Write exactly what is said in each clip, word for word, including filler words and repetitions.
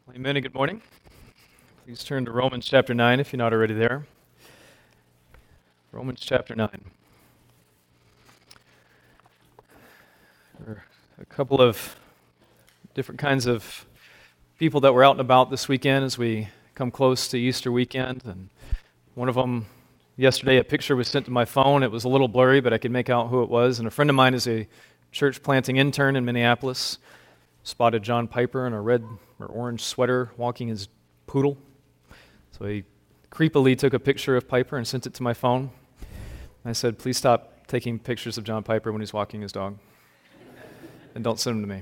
Amen and good morning. Please turn to Romans chapter nine if you're not already there. Romans chapter nine. There are a couple of different kinds of people that were out and about this weekend as we come close to Easter weekend. And one of them, yesterday, a picture was sent to my phone. It was a little blurry, but I could make out who it was. And a friend of mine is a church planting intern in Minneapolis. Spotted John Piper in a red or orange sweater walking his poodle. So he creepily took a picture of Piper and sent it to my phone. I said, please stop taking pictures of John Piper when he's walking his dog. And don't send them to me.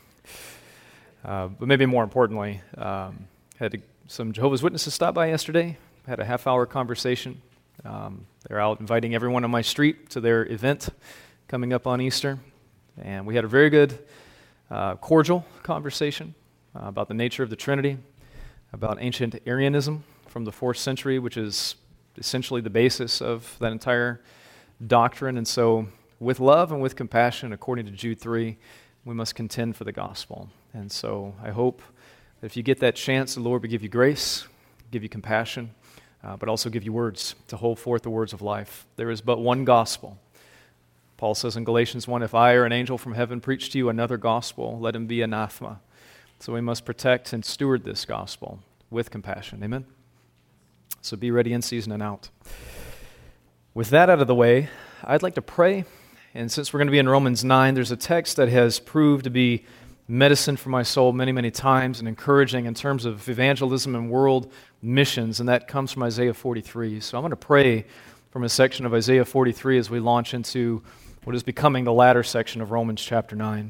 Uh, but maybe more importantly, um, had some Jehovah's Witnesses stop by yesterday. Had a half-hour conversation. Um, they're out inviting everyone on my street to their event coming up on Easter. And we had a very good Uh, cordial conversation uh, about the nature of the Trinity, about ancient Arianism from the fourth century, which is essentially the basis of that entire doctrine. And so, with love and with compassion, according to Jude three, we must contend for the gospel. And so, I hope that if you get that chance, the Lord will give you grace, give you compassion, uh, but also give you words to hold forth the words of life. There is but one gospel. Paul says in Galatians one, if I or an angel from heaven preach to you another gospel, let him be anathema. So we must protect and steward this gospel with compassion. Amen? So be ready in season and out. With that out of the way, I'd like to pray. And since we're going to be in Romans nine, there's a text that has proved to be medicine for my soul many, many times and encouraging in terms of evangelism and world missions, and that comes from Isaiah forty-three. So I'm going to pray from a section of Isaiah forty-three as we launch into what is becoming the latter section of Romans chapter nine.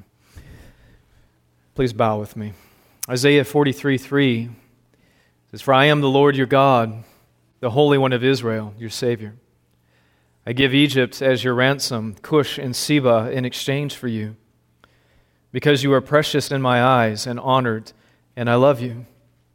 Please bow with me. Isaiah forty-three three says, for I am the Lord your God, the Holy One of Israel, your Savior. I give Egypt as your ransom, Cush and Seba in exchange for you, because you are precious in my eyes and honored, and I love you.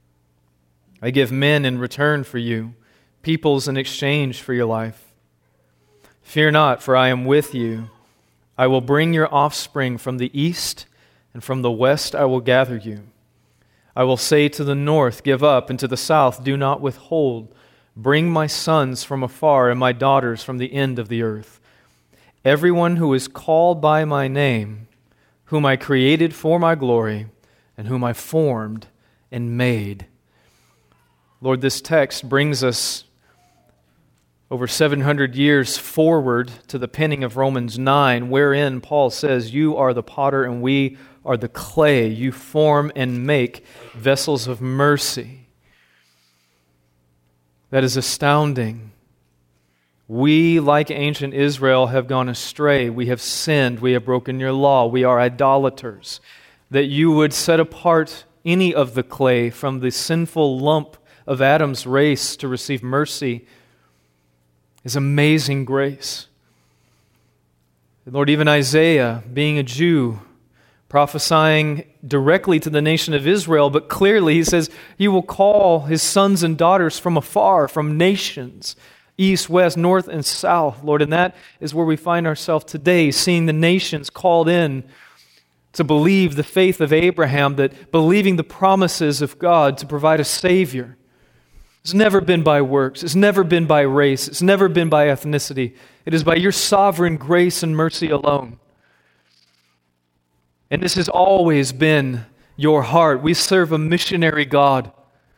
I give men in return for you, peoples in exchange for your life. Fear not, for I am with you. I will bring your offspring from the east, and from the west I will gather you. I will say to the north, give up, and to the south, do not withhold. Bring my sons from afar, and my daughters from the end of the earth. Everyone who is called by my name, whom I created for my glory, and whom I formed and made. Lord, this text brings us over seven hundred years forward to the penning of Romans nine, wherein Paul says, you are the potter and we are the clay. You form and make vessels of mercy. That is astounding. We, like ancient Israel, have gone astray. We have sinned. We have broken your law. We are idolaters. That you would set apart any of the clay from the sinful lump of Adam's race to receive mercy is amazing grace. Lord, even Isaiah, being a Jew, prophesying directly to the nation of Israel, but clearly he says, he will call his sons and daughters from afar, from nations, east, west, north, and south, Lord. And that is where we find ourselves today, seeing the nations called in to believe the faith of Abraham, that believing the promises of God to provide a Savior. It's never been by works. It's never been by race. It's never been by ethnicity. It is by your sovereign grace and mercy alone. And this has always been your heart. We serve a missionary God.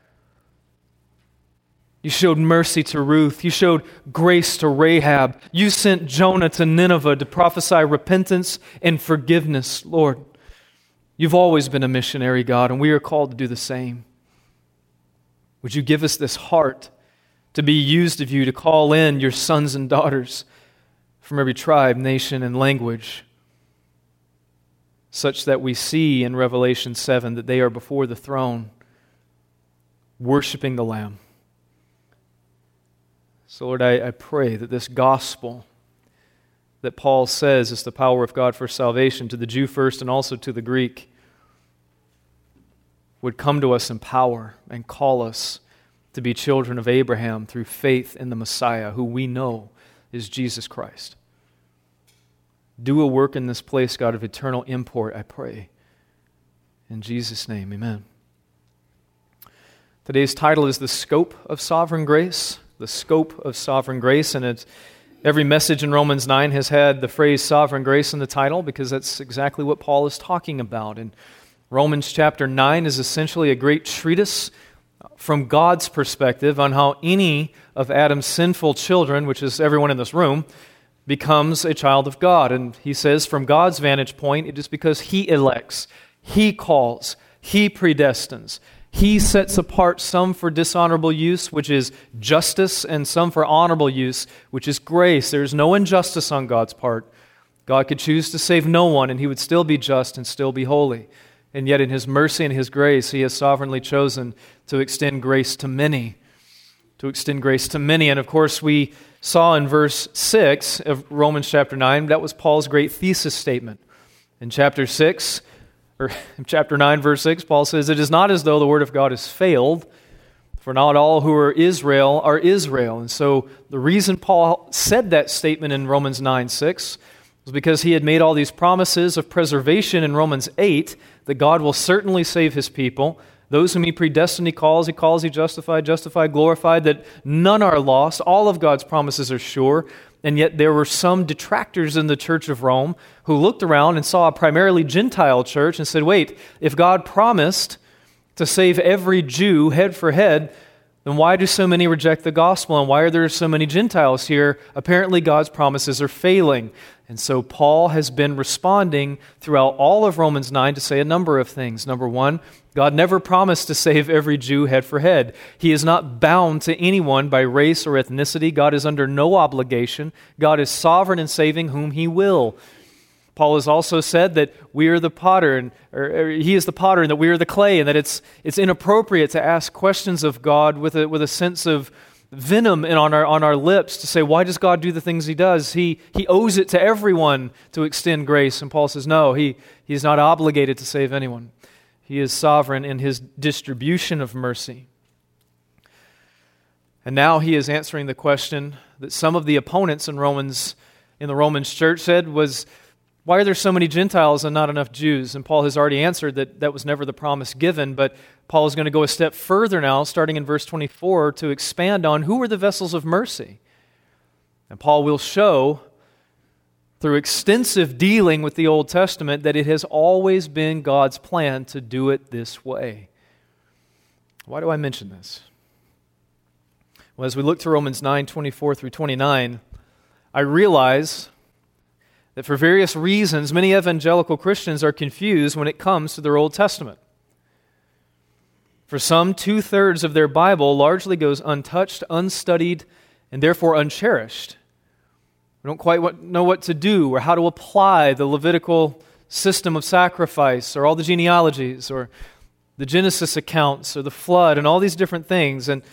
You showed mercy to Ruth. You showed grace to Rahab. You sent Jonah to Nineveh to prophesy repentance and forgiveness, Lord. You've always been a missionary God, and we are called to do the same. Would you give us this heart to be used of you to call in your sons and daughters from every tribe, nation, and language, such that we see in Revelation seven that they are before the throne, worshiping the Lamb. So Lord, I, I pray that this gospel that Paul says is the power of God for salvation to the Jew first and also to the Greek would come to us in power and call us to be children of Abraham through faith in the Messiah, who we know is Jesus Christ. Do a work in this place, God, of eternal import, I pray. In Jesus' name, amen. Today's title is The Scope of Sovereign Grace. The Scope of Sovereign Grace. And it's, every message in Romans nine has had the phrase sovereign grace in the title because that's exactly what Paul is talking about. And Romans chapter nine is essentially a great treatise from God's perspective on how any of Adam's sinful children, which is everyone in this room, becomes a child of God. And he says from God's vantage point, it is because He elects, He calls, He predestines. He sets apart some for dishonorable use, which is justice, and some for honorable use, which is grace. There is no injustice on God's part. God could choose to save no one, and He would still be just and still be holy. And yet in His mercy and His grace, He has sovereignly chosen to extend grace to many. To extend grace to many. And of course, we saw in verse six of Romans chapter nine, that was Paul's great thesis statement. In chapter six, or in chapter nine, verse six, Paul says, "It is not as though the word of God has failed, for not all who are Israel are Israel." And so the reason Paul said that statement in Romans nine six was because he had made all these promises of preservation in Romans eight, that God will certainly save His people. Those whom He predestined, He calls, He calls, He justified, justified, glorified, that none are lost. All of God's promises are sure. And yet there were some detractors in the church of Rome who looked around and saw a primarily Gentile church and said, wait, if God promised to save every Jew head for head, then why do so many reject the gospel, and why are there so many Gentiles here? Apparently God's promises are failing. And so Paul has been responding throughout all of Romans nine to say a number of things. Number one, God never promised to save every Jew head for head. He is not bound to anyone by race or ethnicity. God is under no obligation. God is sovereign in saving whom He will. Paul has also said that we are the potter, and or, or He is the potter, and that we are the clay, and that it's it's inappropriate to ask questions of God with a with a sense of venom in on our on our lips to say, why does God do the things He does? He He owes it to everyone to extend grace. And Paul says, no, He He is not obligated to save anyone. He is sovereign in His distribution of mercy. And now he is answering the question that some of the opponents in Romans in the Romans church said was, why are there so many Gentiles and not enough Jews? And Paul has already answered that that was never the promise given, but Paul is going to go a step further now, starting in verse twenty-four, to expand on who are the vessels of mercy. And Paul will show, through extensive dealing with the Old Testament, that it has always been God's plan to do it this way. Why do I mention this? Well, as we look to Romans nine, twenty-four through twenty-nine, I realize that for various reasons, many evangelical Christians are confused when it comes to their Old Testament. For some, two-thirds of their Bible largely goes untouched, unstudied, and therefore uncherished. We don't quite know what to do or how to apply the Levitical system of sacrifice or all the genealogies or the Genesis accounts or the flood and all these different things. And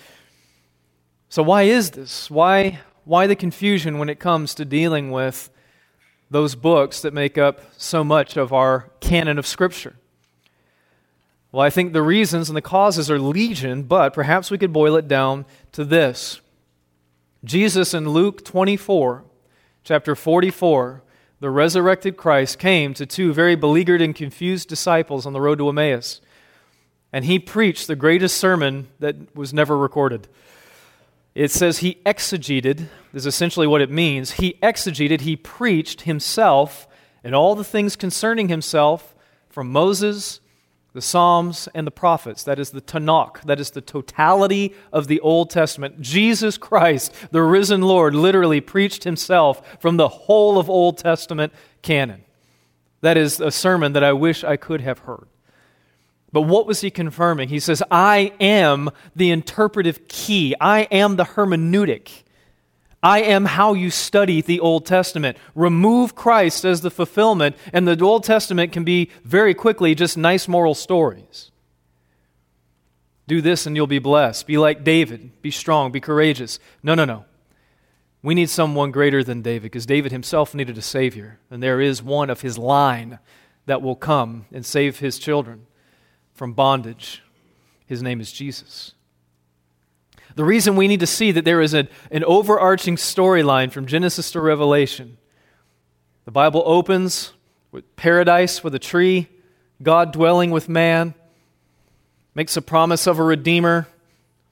so why is this? Why, why the confusion when it comes to dealing with those books that make up so much of our canon of Scripture? Well, I think the reasons and the causes are legion, but perhaps we could boil it down to this. Jesus in Luke twenty-four, chapter forty-four, the resurrected Christ came to two very beleaguered and confused disciples on the road to Emmaus, and He preached the greatest sermon that was never recorded. It says He exegeted, is essentially what it means. He exegeted, He preached Himself and all the things concerning Himself from Moses, the Psalms, and the prophets. That is the Tanakh. That is the totality of the Old Testament. Jesus Christ, the risen Lord, literally preached Himself from the whole of Old Testament canon. That is a sermon that I wish I could have heard. But what was He confirming? He says, I am the interpretive key. I am the hermeneutic. I am how you study the Old Testament. Remove Christ as the fulfillment, and the Old Testament can be very quickly just nice moral stories. Do this and you'll be blessed. Be like David. Be strong. Be courageous. No, no, no. We need someone greater than David, because David himself needed a Savior. And there is one of his line that will come and save his children from bondage. His name is Jesus. The reason we need to see that there is a, an overarching storyline from Genesis to Revelation. The Bible opens with paradise, with a tree, God dwelling with man, makes a promise of a Redeemer,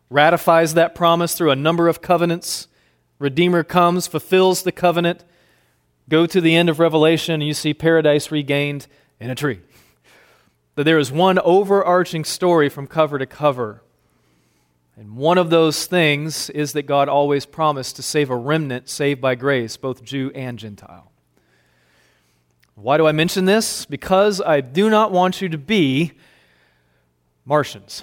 ratifies that promise through a number of covenants. Redeemer comes, fulfills the covenant. Go to the end of Revelation, and you see paradise regained in a tree. That there is one overarching story from cover to cover. And one of those things is that God always promised to save a remnant saved by grace, both Jew and Gentile. Why do I mention this? Because I do not want you to be Martians.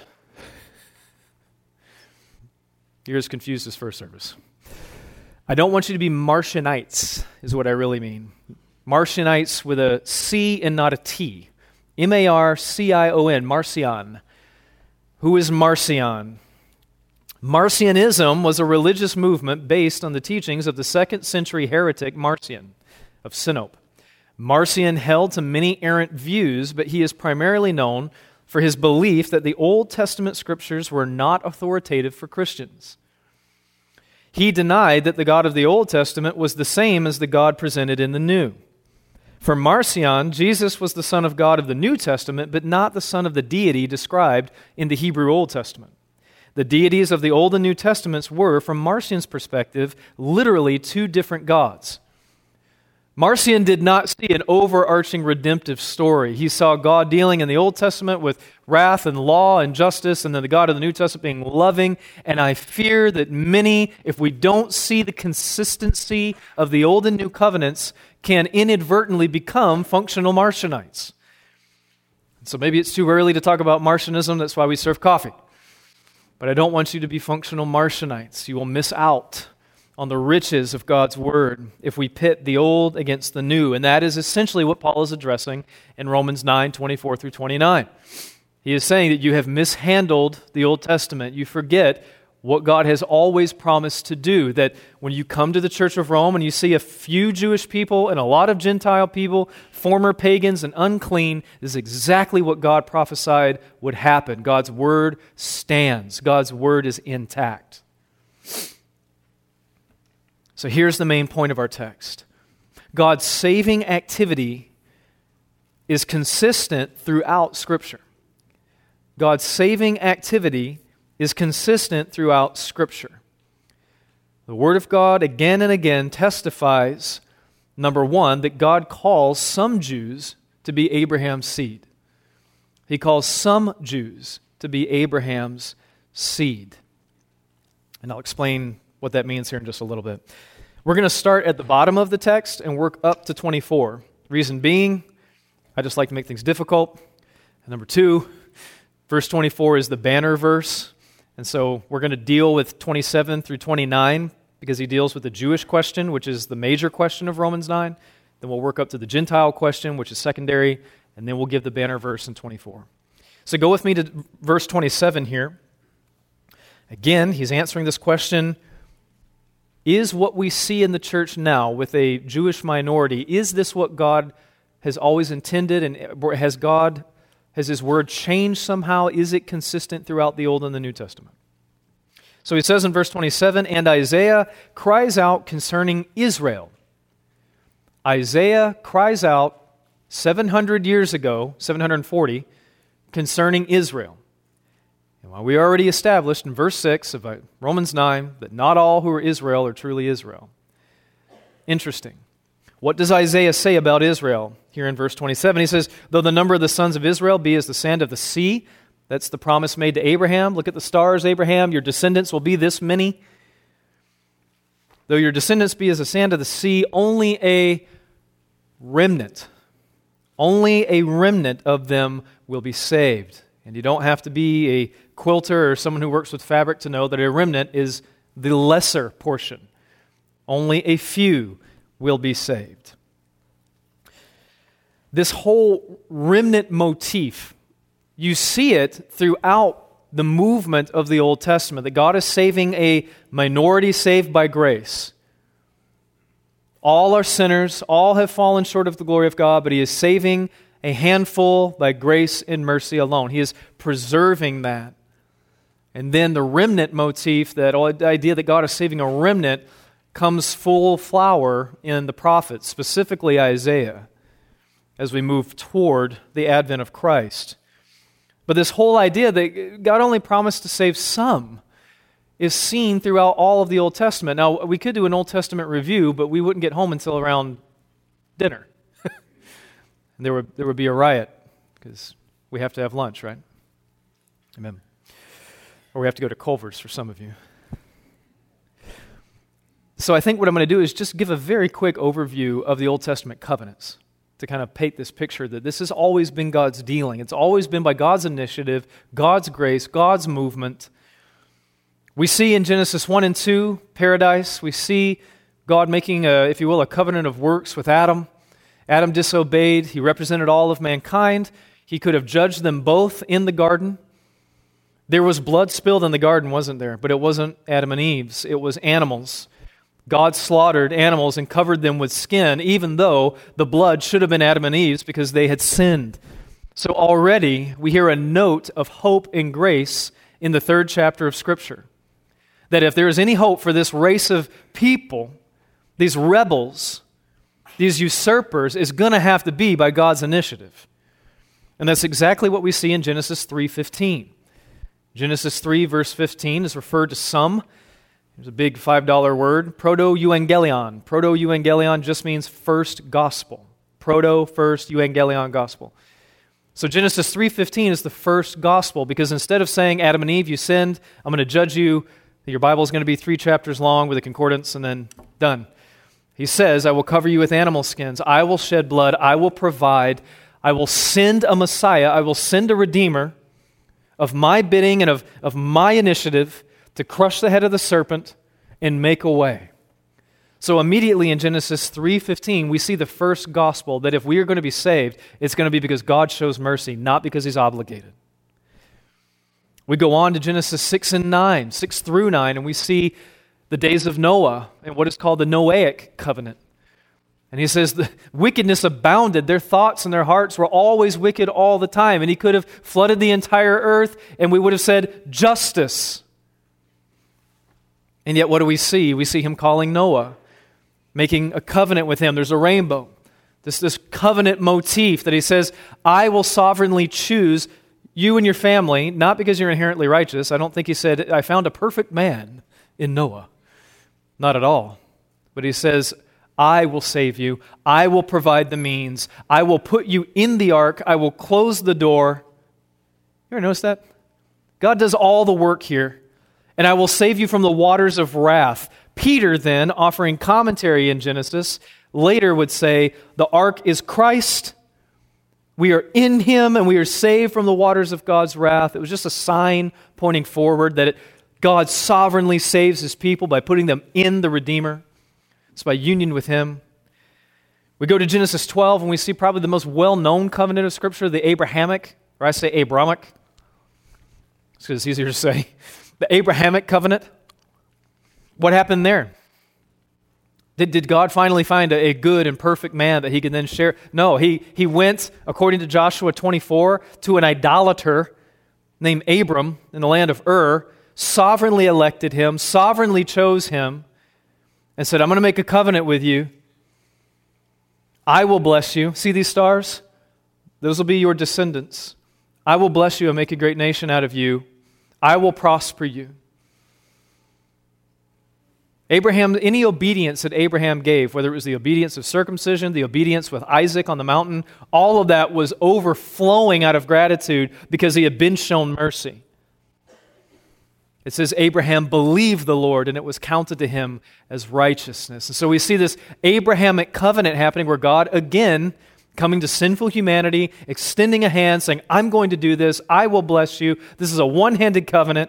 You're as confused as first service. I don't want you to be Martianites, is what I really mean. Martianites with a C and not a T. M A R C I O N, Marcion. Who is Marcion? Marcionism was a religious movement based on the teachings of the second century heretic Marcion of Sinope. Marcion held to many errant views, but he is primarily known for his belief that the Old Testament scriptures were not authoritative for Christians. He denied that the God of the Old Testament was the same as the God presented in the New. For Marcion, Jesus was the Son of God of the New Testament, but not the Son of the deity described in the Hebrew Old Testament. The deities of the Old and New Testaments were, from Marcion's perspective, literally two different gods. Marcion did not see an overarching redemptive story. He saw God dealing in the Old Testament with wrath and law and justice, and then the God of the New Testament being loving. And I fear that many, if we don't see the consistency of the Old and New Covenants, can inadvertently become functional Marcionites. So maybe it's too early to talk about Marcionism. That's why we serve coffee. But I don't want you to be functional Marcionites. You will miss out on the riches of God's Word if we pit the old against the new. And that is essentially what Paul is addressing in Romans nine, twenty-four through twenty-nine. He is saying that you have mishandled the Old Testament. You forget what God has always promised to do, that when you come to the Church of Rome and you see a few Jewish people and a lot of Gentile people, former pagans and unclean, this is exactly what God prophesied would happen. God's Word stands. God's Word is intact. So here's the main point of our text. God's saving activity is consistent throughout Scripture. God's saving activity is consistent throughout Scripture. The Word of God again and again testifies, number one, that God calls some Jews to be Abraham's seed. He calls some Jews to be Abraham's seed. And I'll explain what that means here in just a little bit. We're going to start at the bottom of the text and work up to twenty-four. Reason being, I just like to make things difficult. And number two, verse twenty-four is the banner verse. And so we're going to deal with twenty-seven through twenty-nine because he deals with the Jewish question, which is the major question of Romans nine. Then we'll work up to the Gentile question, which is secondary. And then we'll give the banner verse in twenty-four. So go with me to verse twenty-seven here. Again, he's answering this question. Is what we see in the church now with a Jewish minority, is this what God has always intended? And has God, has His Word changed somehow? Is it consistent throughout the Old and the New Testament? So he says in verse twenty-seven, and Isaiah cries out concerning Israel. Isaiah cries out seven hundred years ago, seven hundred forty, concerning Israel. And while we already established in verse six of Romans nine that not all who are Israel are truly Israel. Interesting. What does Isaiah say about Israel here in verse twenty-seven? He says, though the number of the sons of Israel be as the sand of the sea, that's the promise made to Abraham. Look at the stars, Abraham, your descendants will be this many. Though your descendants be as the sand of the sea, only a remnant, only a remnant of them will be saved. And you don't have to be a quilter or someone who works with fabric to know that a remnant is the lesser portion. Only a few will be saved. This whole remnant motif, you see it throughout the movement of the Old Testament, that God is saving a minority saved by grace. All are sinners, all have fallen short of the glory of God, but He is saving a handful by grace and mercy alone. He is preserving that. And then the remnant motif, that idea that God is saving a remnant, comes full flower in the prophets, specifically Isaiah, as we move toward the advent of Christ. But this whole idea that God only promised to save some, is seen throughout all of the Old Testament. Now, we could do an Old Testament review, but we wouldn't get home until around dinner. And there would, there would be a riot, because we have to have lunch, right? Amen. Or we have to go to Culver's for some of you. So I think what I'm going to do is just give a very quick overview of the Old Testament covenants to kind of paint this picture that this has always been God's dealing. It's always been by God's initiative, God's grace, God's movement. We see in Genesis one and two, paradise. We see God making, a, if you will, a covenant of works with Adam. Adam disobeyed. He represented all of mankind. He could have judged them both in the garden. There was blood spilled in the garden, wasn't there? But it wasn't Adam and Eve's. It was animals. God slaughtered animals and covered them with skin, even though the blood should have been Adam and Eve's because they had sinned. So already we hear a note of hope and grace in the third chapter of Scripture. That if there is any hope for this race of people, these rebels, these usurpers, is going to have to be by God's initiative. And that's exactly what we see in Genesis three fifteen. Genesis three verse fifteen is referred to some. There's a big five dollar word, proto-euangelion. Proto-euangelion just means first gospel. Proto, first, euangelion, gospel. So Genesis three fifteen is the first gospel, because instead of saying, Adam and Eve, you sinned, I'm going to judge you, your Bible is going to be three chapters long with a concordance and then done. He says, I will cover you with animal skins. I will shed blood. I will provide. I will send a Messiah. I will send a Redeemer of my bidding and of, of my initiative to crush the head of the serpent and make a way. So immediately in Genesis three fifteen, we see the first gospel that if we are going to be saved, it's going to be because God shows mercy, not because He's obligated. We go on to Genesis six and nine, six through nine, and we see the days of Noah and what is called the Noahic covenant. And he says the wickedness abounded. Their thoughts and their hearts were always wicked all the time. And he could have flooded the entire earth and we would have said justice. And yet what do we see? We see him calling Noah, making a covenant with him. There's a rainbow. This, this covenant motif that he says, I will sovereignly choose you and your family, not because you're inherently righteous. I don't think he said, I found a perfect man in Noah. Not at all. But he says, I will save you. I will provide the means. I will put you in the ark. I will close the door. You ever notice that? God does all the work here. And I will save you from the waters of wrath. Peter then, offering commentary in Genesis, later would say, the ark is Christ. We are in Him and we are saved from the waters of God's wrath. It was just a sign pointing forward that it, God sovereignly saves His people by putting them in the Redeemer. It's by union with Him. We go to Genesis twelve and we see probably the most well-known covenant of Scripture, the Abrahamic, or I say Abrahamic. It's because it's easier to say. The Abrahamic covenant. What happened there? Did, did God finally find a, a good and perfect man that He could then share? No, he, he went, according to Joshua twenty-four, to an idolater named Abram in the land of Ur, sovereignly elected him, sovereignly chose him, and said, I'm going to make a covenant with you. I will bless you. See these stars? Those will be your descendants. I will bless you and make a great nation out of you. I will prosper you. Abraham, any obedience that Abraham gave, whether it was the obedience of circumcision, the obedience with Isaac on the mountain, all of that was overflowing out of gratitude because he had been shown mercy. It says Abraham believed the Lord and it was counted to him as righteousness. And so we see this Abrahamic covenant happening where God, again, coming to sinful humanity, extending a hand, saying, I'm going to do this, I will bless you. This is a one-handed covenant.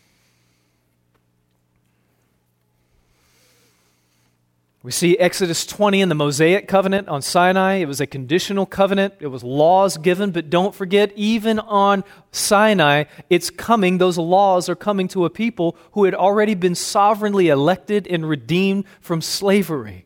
We see Exodus twenty in the Mosaic covenant on Sinai. It was a conditional covenant. It was laws given, but don't forget, even on Sinai, it's coming, those laws are coming to a people who had already been sovereignly elected and redeemed from slavery.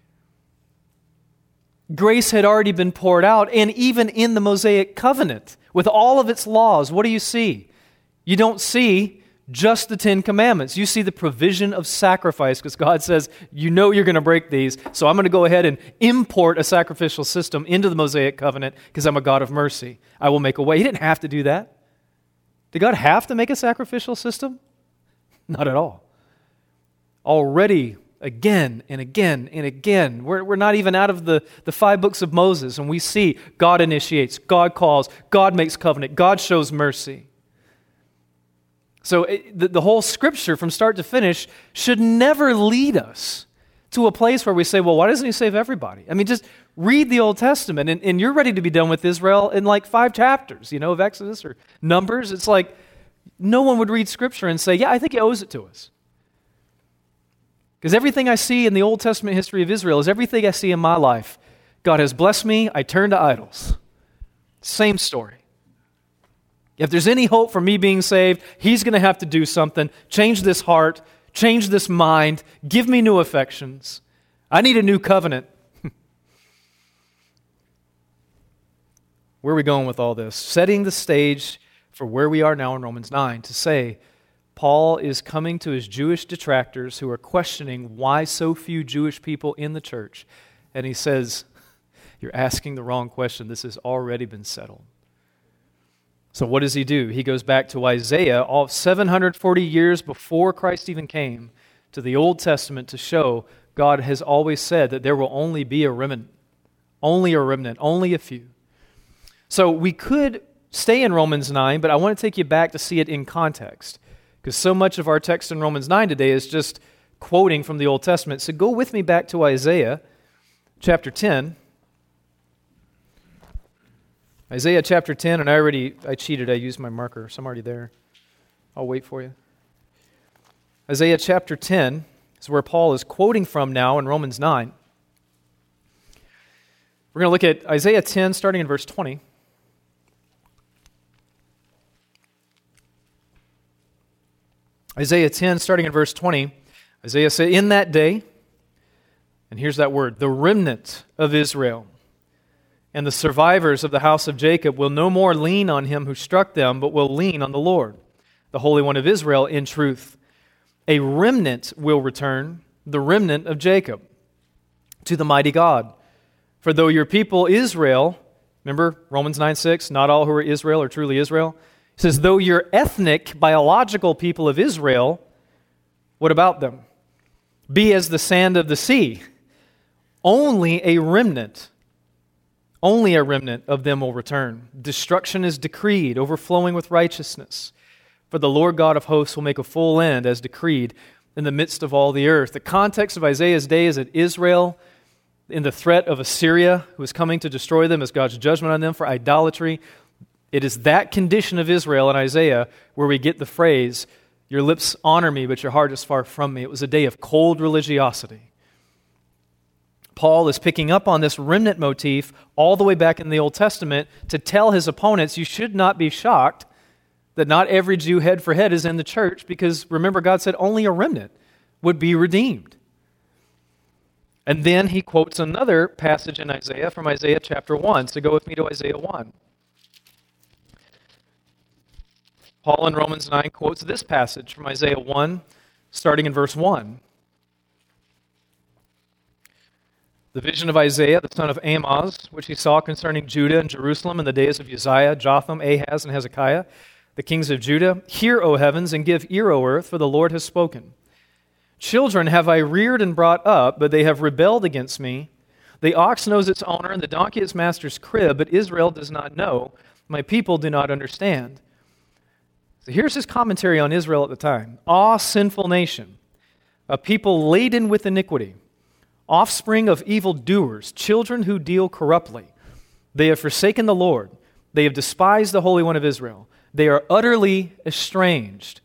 Grace had already been poured out, and even in the Mosaic covenant, with all of its laws, what do you see? You don't see just the Ten Commandments. You see the provision of sacrifice, because God says, you know you're going to break these, so I'm going to go ahead and import a sacrificial system into the Mosaic covenant because I'm a God of mercy. I will make a way. He didn't have to do that. Did God have to make a sacrificial system? Not at all. Already, again and again and again, we're, we're not even out of the, the five books of Moses, and we see God initiates, God calls, God makes covenant, God shows mercy. So it, the, the whole Scripture from start to finish should never lead us to a place where we say, well, why doesn't he save everybody? I mean, just read the Old Testament, and, and you're ready to be done with Israel in like five chapters, you know, of Exodus or Numbers. It's like no one would read Scripture and say, yeah, I think he owes it to us. Because everything I see in the Old Testament history of Israel is everything I see in my life. God has blessed me, I turn to idols. Same story. If there's any hope for me being saved, he's going to have to do something, change this heart, change this mind, give me new affections. I need a new covenant. Where are we going with all this? Setting the stage for where we are now in Romans nine to say, Paul is coming to his Jewish detractors who are questioning why so few Jewish people in the church. And he says, you're asking the wrong question. This has already been settled. So what does he do? He goes back to Isaiah, all seven hundred forty years before Christ even came, to the Old Testament to show God has always said that there will only be a remnant. Only a remnant, only a few. So we could stay in Romans nine, but I want to take you back to see it in context. Because so much of our text in Romans nine today is just quoting from the Old Testament. So go with me back to Isaiah chapter ten. Isaiah chapter ten, and I already, I cheated, I used my marker, so I'm already there. I'll wait for you. Isaiah chapter ten is where Paul is quoting from now in Romans nine. We're going to look at Isaiah ten, starting in verse twenty. Isaiah ten, starting in verse twenty, Isaiah said, in that day, and here's that word, the remnant of Israel and the survivors of the house of Jacob will no more lean on him who struck them, but will lean on the Lord, the Holy One of Israel, in truth. A remnant will return, the remnant of Jacob, to the mighty God. For though your people Israel, remember Romans nine six, not all who are Israel are truly Israel. It says, though your ethnic, biological people of Israel, what about them? Be as the sand of the sea. Only a remnant, only a remnant of them will return. Destruction is decreed, overflowing with righteousness. For the Lord God of hosts will make a full end as decreed in the midst of all the earth. The context of Isaiah's day is that Israel, in the threat of Assyria, who is coming to destroy them as God's judgment on them for idolatry, it is that condition of Israel in Isaiah where we get the phrase, your lips honor me, but your heart is far from me. It was a day of cold religiosity. Paul is picking up on this remnant motif all the way back in the Old Testament to tell his opponents, you should not be shocked that not every Jew head for head is in the church, because remember, God said only a remnant would be redeemed. And then he quotes another passage in Isaiah from Isaiah chapter one. So go with me to Isaiah one. Paul in Romans nine quotes this passage from Isaiah one, starting in verse one. The vision of Isaiah, the son of Amoz, which he saw concerning Judah and Jerusalem in the days of Uzziah, Jotham, Ahaz, and Hezekiah, the kings of Judah. Hear, O heavens, and give ear, O earth, for the Lord has spoken. Children have I reared and brought up, but they have rebelled against me. The ox knows its owner, and the donkey its master's crib, but Israel does not know. My people do not understand. So here's his commentary on Israel at the time. Ah, sinful nation, a people laden with iniquity, offspring of evildoers, children who deal corruptly. They have forsaken the Lord. They have despised the Holy One of Israel. They are utterly estranged.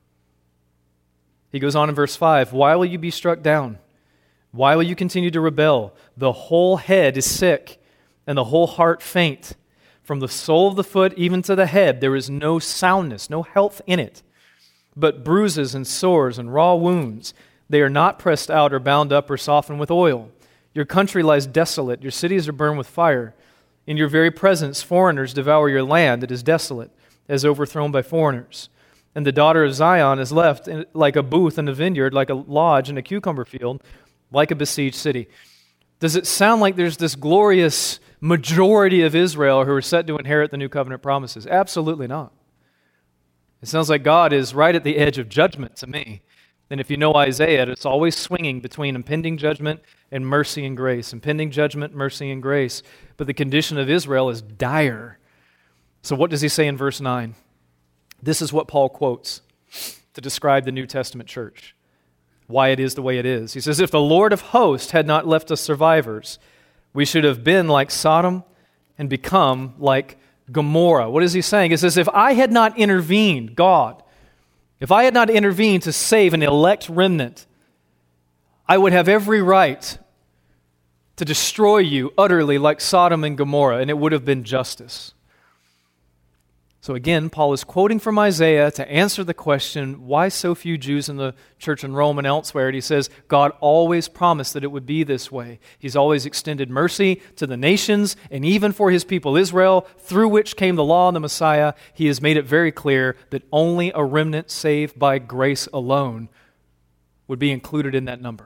He goes on in verse five, why will you be struck down? Why will you continue to rebel? The whole head is sick, and the whole heart faint. From the sole of the foot even to the head, there is no soundness, no health in it, but bruises and sores and raw wounds. They are not pressed out or bound up or softened with oil. Your country lies desolate. Your cities are burned with fire. In your very presence, foreigners devour your land. It is desolate, as overthrown by foreigners. And the daughter of Zion is left like a booth in a vineyard, like a lodge in a cucumber field, like a besieged city. Does it sound like there's this glorious majority of Israel who are set to inherit the new covenant promises? Absolutely not. It sounds like God is right at the edge of judgment to me. And if you know Isaiah, it's always swinging between impending judgment and mercy and grace. Impending judgment, mercy, and grace. But the condition of Israel is dire. So what does he say in verse nine? This is what Paul quotes to describe the New Testament church, why it is the way it is. He says, if the Lord of hosts had not left us survivors, we should have been like Sodom and become like Gomorrah. What is he saying? He says, if I had not intervened, God, if I had not intervened to save an elect remnant, I would have every right to destroy you utterly like Sodom and Gomorrah, and it would have been justice. So again, Paul is quoting from Isaiah to answer the question, why so few Jews in the church in Rome and elsewhere? And he says, God always promised that it would be this way. He's always extended mercy to the nations, and even for his people Israel, through which came the law and the Messiah, he has made it very clear that only a remnant saved by grace alone would be included in that number.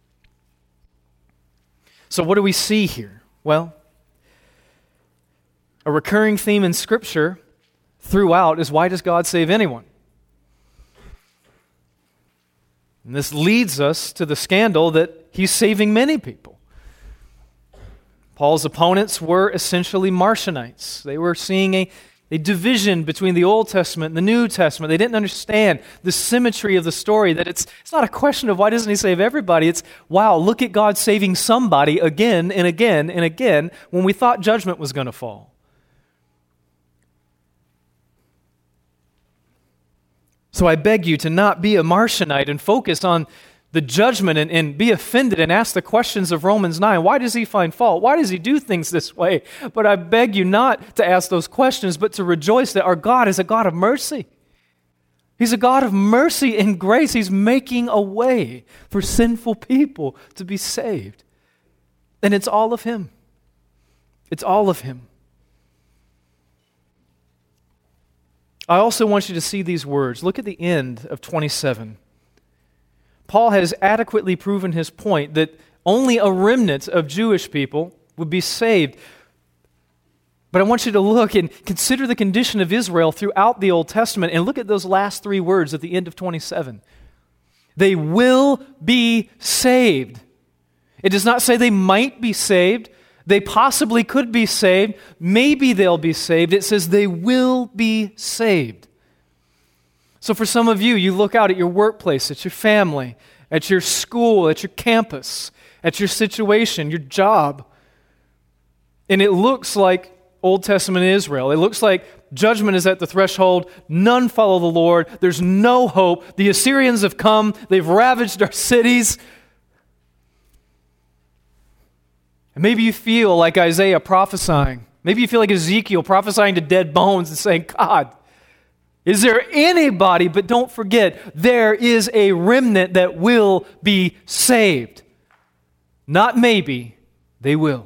So what do we see here? Well, a recurring theme in Scripture throughout is, why does God save anyone? And this leads us to the scandal that he's saving many people. Paul's opponents were essentially Marcionites. They were seeing a, a division between the Old Testament and the New Testament. They didn't understand the symmetry of the story, that it's, it's not a question of why doesn't he save everybody. It's, wow, look at God saving somebody again and again and again when we thought judgment was going to fall. So I beg you to not be a Marcionite and focus on the judgment and, and be offended and ask the questions of Romans nine. Why does he find fault? Why does he do things this way? But I beg you not to ask those questions, but to rejoice that our God is a God of mercy. He's a God of mercy and grace. He's making a way for sinful people to be saved. And it's all of him. It's all of him. I also want you to see these words. Look at the end of twenty-seven. Paul has adequately proven his point that only a remnant of Jewish people would be saved. But I want you to look and consider the condition of Israel throughout the Old Testament, and look at those last three words at the end of twenty-seven. They will be saved. It does not say they might be saved. They possibly could be saved. Maybe they'll be saved. It says they will be saved. So for some of you, you look out at your workplace, at your family, at your school, at your campus, at your situation, your job, and it looks like Old Testament Israel. It looks like judgment is at the threshold. None follow the Lord. There's no hope. The Assyrians have come. They've ravaged our cities. And maybe you feel like Isaiah prophesying. Maybe you feel like Ezekiel prophesying to dead bones and saying, God, is there anybody? But don't forget, there is a remnant that will be saved. Not maybe, they will.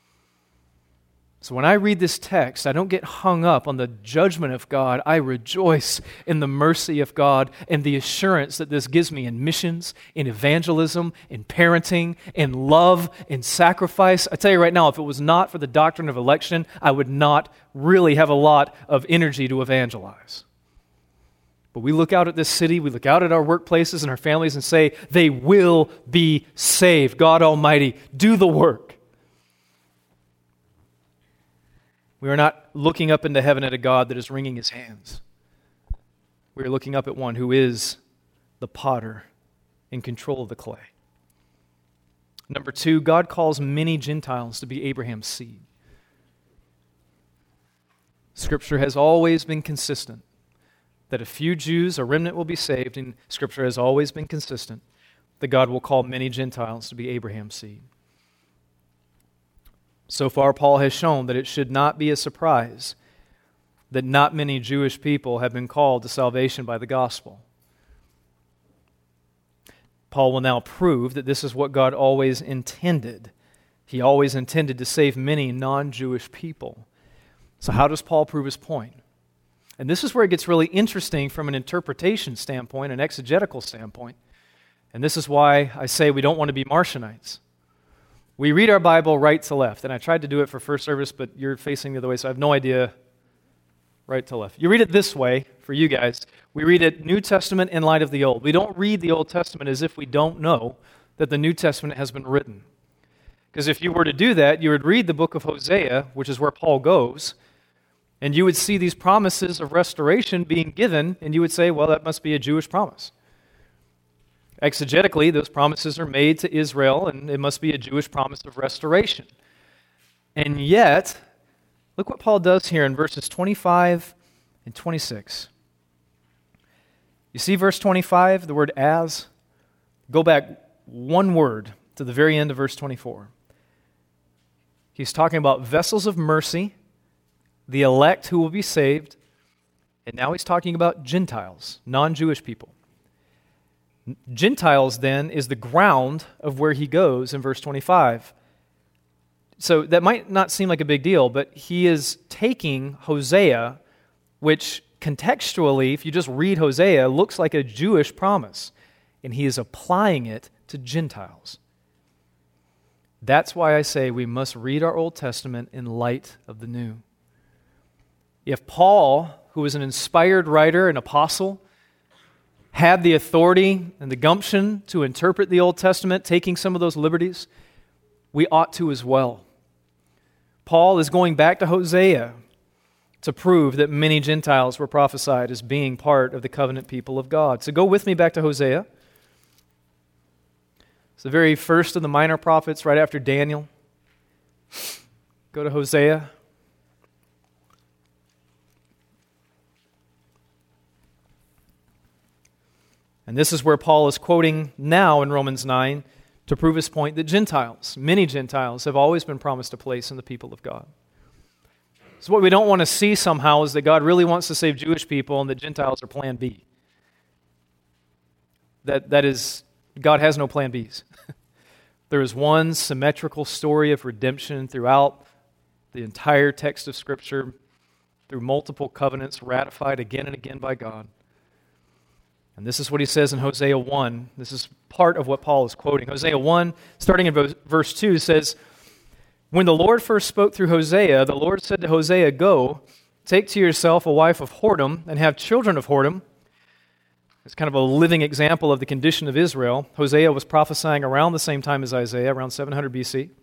So when I read this text, I don't get hung up on the judgment of God. I rejoice in the mercy of God and the assurance that this gives me in missions, in evangelism, in parenting, in love, in sacrifice. I tell you right now, if it was not for the doctrine of election, I would not really have a lot of energy to evangelize. But we look out at this city, we look out at our workplaces and our families and say, they will be saved. God Almighty, do the work. We are not looking up into heaven at a God that is wringing his hands. We are looking up at one who is the potter in control of the clay. Number two, God calls many Gentiles to be Abraham's seed. Scripture has always been consistent that a few Jews, a remnant, will be saved, and Scripture has always been consistent that God will call many Gentiles to be Abraham's seed. So far, Paul has shown that it should not be a surprise that not many Jewish people have been called to salvation by the gospel. Paul will now prove that this is what God always intended. He always intended to save many non-Jewish people. So how does Paul prove his point? And this is where it gets really interesting from an interpretation standpoint, an exegetical standpoint. And this is why I say we don't want to be Marcionites. We read our Bible right to left, and I tried to do it for first service, but you're facing the other way, so I have no idea right to left. You read it this way for you guys. We read it New Testament in light of the Old. We don't read the Old Testament as if we don't know that the New Testament has been written. Because if you were to do that, you would read the book of Hosea, which is where Paul goes, and you would see these promises of restoration being given, and you would say, well, that must be a Jewish promise. Exegetically, those promises are made to Israel, and it must be a Jewish promise of restoration. And yet, look what Paul does here in verses twenty-five and twenty-six. You see verse twenty-five, the word as? Go back one word to the very end of verse twenty-four. He's talking about vessels of mercy, the elect who will be saved, and now he's talking about Gentiles, non-Jewish people. Gentiles, then, is the ground of where he goes in verse twenty-five. So that might not seem like a big deal, but he is taking Hosea, which contextually, if you just read Hosea, looks like a Jewish promise, and he is applying it to Gentiles. That's why I say we must read our Old Testament in light of the New. If Paul, who was an inspired writer, an apostle, had the authority and the gumption to interpret the Old Testament, taking some of those liberties, we ought to as well. Paul is going back to Hosea to prove that many Gentiles were prophesied as being part of the covenant people of God. So go with me back to Hosea. It's the very first of the minor prophets right after Daniel. Go to Hosea. And this is where Paul is quoting now in Romans nine to prove his point that Gentiles, many Gentiles, have always been promised a place in the people of God. So what we don't want to see somehow is that God really wants to save Jewish people and that Gentiles are plan B. That, that is, God has no plan Bs. There is one symmetrical story of redemption throughout the entire text of Scripture, through multiple covenants ratified again and again by God. And this is what he says in Hosea one. This is part of what Paul is quoting. Hosea one, starting in verse two, says, "When the Lord first spoke through Hosea, the Lord said to Hosea, 'Go, take to yourself a wife of whoredom and have children of whoredom.'" It's kind of a living example of the condition of Israel. Hosea was prophesying around the same time as Isaiah, around seven hundred B C.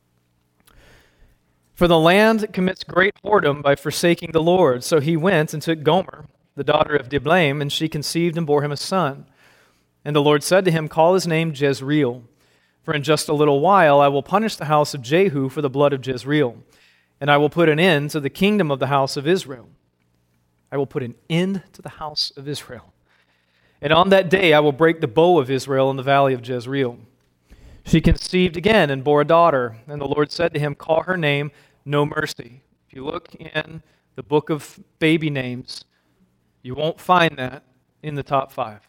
"For the land commits great whoredom by forsaking the Lord. So he went and took Gomer, the daughter of Diblaim, and she conceived and bore him a son. And the Lord said to him, 'Call his name Jezreel, for in just a little while I will punish the house of Jehu for the blood of Jezreel, and I will put an end to the kingdom of the house of Israel.'" I will put an end to the house of Israel. "And on that day I will break the bow of Israel in the valley of Jezreel." She conceived again and bore a daughter, and the Lord said to him, "Call her name No Mercy." If you look in the book of baby names, you won't find that in the top five.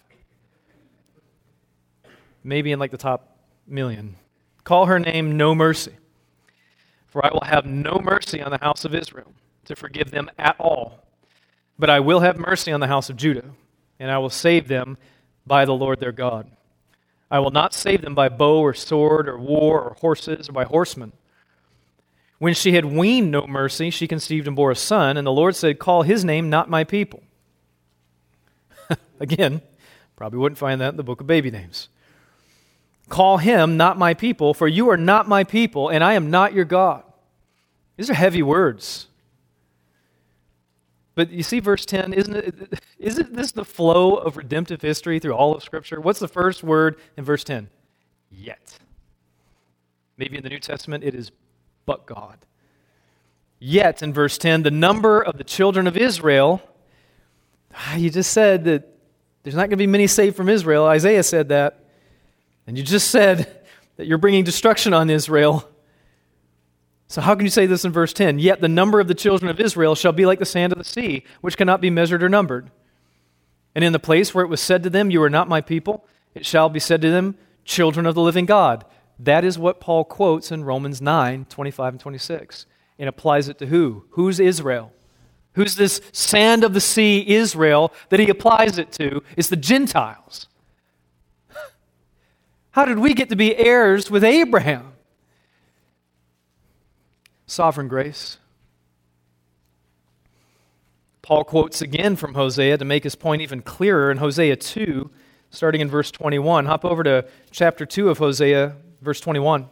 Maybe in like the top million. "Call her name No Mercy, for I will have no mercy on the house of Israel to forgive them at all. But I will have mercy on the house of Judah, and I will save them by the Lord their God. I will not save them by bow or sword or war or horses or by horsemen." When she had weaned No Mercy, she conceived and bore a son, and the Lord said, "Call his name Not My People." Again, probably wouldn't find that in the book of baby names. "Call him Not My People, for you are not my people, and I am not your God." These are heavy words. But you see verse ten, isn't it, isn't this the flow of redemptive history through all of Scripture? What's the first word in verse ten? Yet. Maybe in the New Testament it is but God. Yet in verse ten, the number of the children of Israel, you just said that there's not going to be many saved from Israel. Isaiah said that. And you just said that you're bringing destruction on Israel. So how can you say this in verse ten? "Yet the number of the children of Israel shall be like the sand of the sea, which cannot be measured or numbered. And in the place where it was said to them, 'You are not my people,' it shall be said to them, 'Children of the living God.'" That is what Paul quotes in Romans nine, twenty-five and twenty-six. And applies it to who? Who's Israel? Who's this sand of the sea Israel that he applies it to? It's the Gentiles. How did we get to be heirs with Abraham? Sovereign grace. Paul quotes again from Hosea to make his point even clearer in Hosea two, starting in verse twenty-one. Hop over to chapter two of Hosea, verse twenty-one.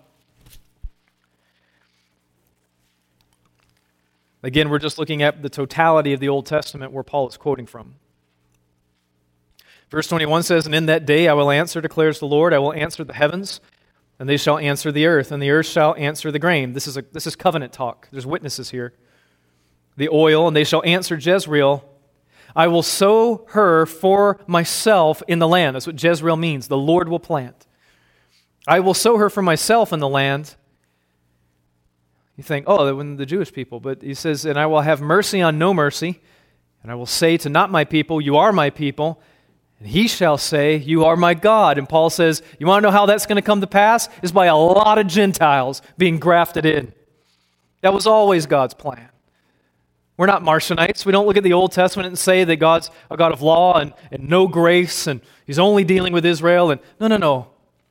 Again, we're just looking at the totality of the Old Testament where Paul is quoting from. Verse twenty-one says, "And in that day I will answer, declares the Lord, I will answer the heavens, and they shall answer the earth, and the earth shall answer the grain." This is a, this is covenant talk. There's witnesses here. "The oil, and they shall answer Jezreel. I will sow her for myself in the land." That's what Jezreel means. The Lord will plant. "I will sow her for myself in the land." You think, oh, that when the Jewish people. But he says, "And I will have mercy on no mercy, and I will say to not my people, you are my people. And he shall say, you are my God." And Paul says, you want to know how that's going to come to pass? Is by a lot of Gentiles being grafted in. That was always God's plan. We're not Marcionites. We don't look at the Old Testament and say that God's a God of law and, and no grace, and he's only dealing with Israel. And no, no, no.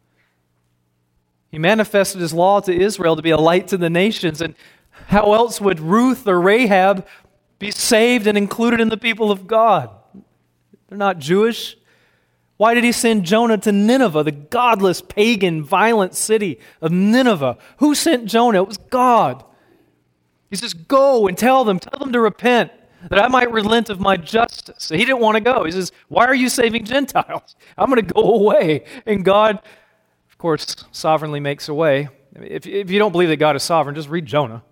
He manifested his law to Israel to be a light to the nations. And how else would Ruth or Rahab be saved and included in the people of God? They're not Jewish. Why did he send Jonah to Nineveh, the godless, pagan, violent city of Nineveh? Who sent Jonah? It was God. He says, "Go and tell them, tell them to repent, that I might relent of my justice." So he didn't want to go. He says, "Why are you saving Gentiles? I'm going to go away." And God, of course, sovereignly makes a way. If, if you don't believe that God is sovereign, just read Jonah.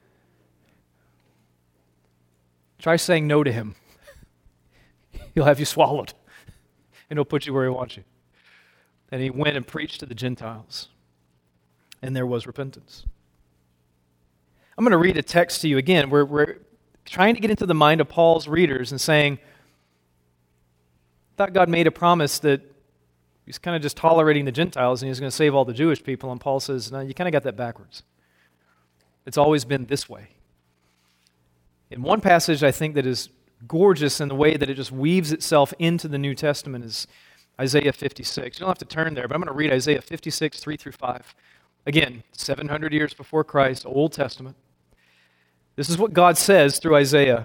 Try saying no to him. He'll have you swallowed, and he'll put you where he wants you. And he went and preached to the Gentiles, and there was repentance. I'm going to read a text to you again. We're, we're trying to get into the mind of Paul's readers and saying, I thought God made a promise that he's kind of just tolerating the Gentiles and he's going to save all the Jewish people. And Paul says, no, you kind of got that backwards. It's always been this way. In one passage, I think that is gorgeous in the way that it just weaves itself into the New Testament is Isaiah fifty-six. You don't have to turn there, but I'm going to read Isaiah fifty-six, three through five. Again, seven hundred years before Christ, Old Testament. This is what God says through Isaiah.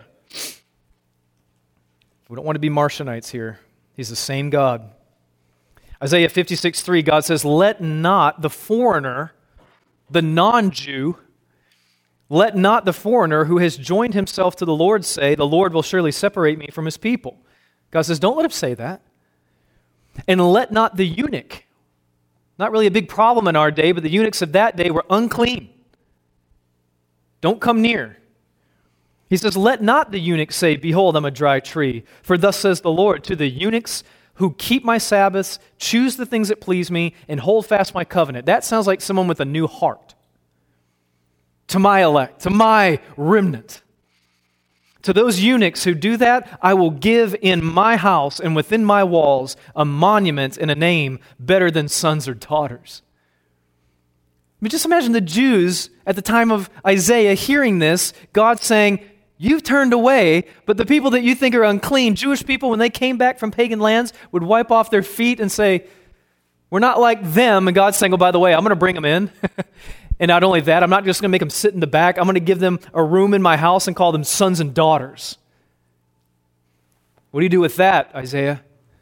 We don't want to be Marcionites here. He's the same God. Isaiah fifty-six, three, God says, "Let not the foreigner, the non-Jew, let not the foreigner who has joined himself to the Lord say, the Lord will surely separate me from his people." God says, don't let him say that. "And let not the eunuch," not really a big problem in our day, but the eunuchs of that day were unclean. Don't come near. He says, "Let not the eunuch say, behold, I'm a dry tree. For thus says the Lord, to the eunuchs who keep my Sabbaths, choose the things that please me, and hold fast my covenant." That sounds like someone with a new heart. To my elect, to my remnant. To those eunuchs who do that, I will give in my house and within my walls a monument and a name better than sons or daughters. I mean, just imagine the Jews at the time of Isaiah hearing this, God saying, you've turned away, but the people that you think are unclean, Jewish people, when they came back from pagan lands, would wipe off their feet and say, we're not like them. And God's saying, oh, by the way, I'm going to bring them in. And not only that, I'm not just going to make them sit in the back. I'm going to give them a room in my house and call them sons and daughters. What do you do with that, Isaiah?